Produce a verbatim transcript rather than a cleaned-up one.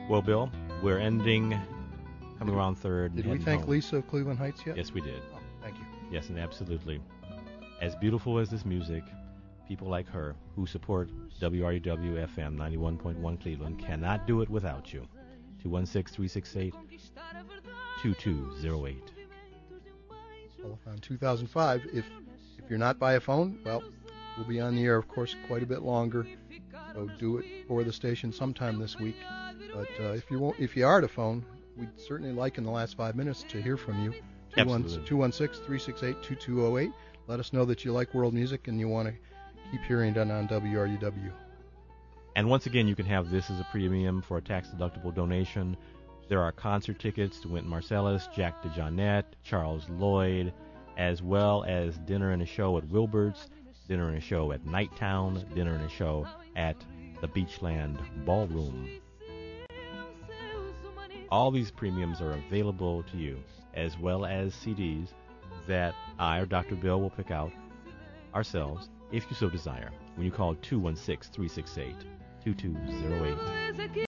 Well, Bill, we're ending, coming around third. Did we thank home. Lisa of Cleveland Heights yet? Yes, we did. Oh, thank you. Yes, and absolutely. As beautiful as this music, people like her who support W R U W F M ninety-one point one Cleveland cannot do it without you. two one six, three six eight, two two zero eight. Telephone two thousand five. If if you're not by a phone, well, we'll be on the air, of course, quite a bit longer. So do it for the station sometime this week. But uh, if you won't, if you are at a phone, we'd certainly like in the last five minutes to hear from you. two one six, three six eight, two two zero eight. Let us know that you like world music and you want to keep hearing it on W R U W. And once again, you can have this as a premium for a tax-deductible donation. There are concert tickets to Wynton Marsalis, Jack DeJohnette, Charles Lloyd, as well as dinner and a show at Wilbert's, dinner and a show at Nighttown, dinner and a show at the Beachland Ballroom. All these premiums are available to you, as well as C Ds that I or Doctor Bill will pick out ourselves, if you so desire, when you call two one six, three six eight, two two zero eight.